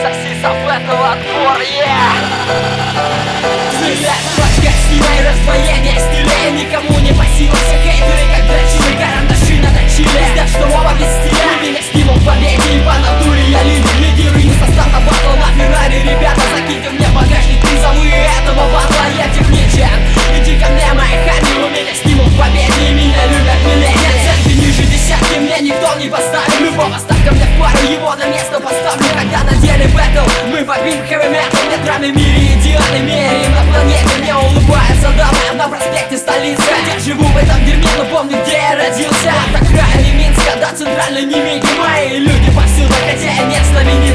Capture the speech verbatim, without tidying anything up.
соксисов этого отбор, yeah! Взгляд, точка, стилей, раздвоение стилей. Никому не по силам все хейтеры, как дрочили, карандаши наточили. Пиздят, что оба без стиля. Меня стимул к победе, и по натуре я лидер. Лидирую состав на батл на Феррари. Ребята, закиньте мне в багажник призовые этого батла. Я техничен, иди ко мне, мои хами. У меня стимул к победе, и меня любят миллионы. Оценки ниже десятки мне никто не поставит. Любого ставка мне в пару, его на место поставлю. Когда на деле бэтл, мы вопим хэви метал. Метрами мире идеальный меряем на планете. Мне улыбается дама на проспекте столицы. Я живу в этом дерьме, но помню, где я родился. От окраины Минска до центральной Немеги. Мои люди повсюду, хотя я не знаменит.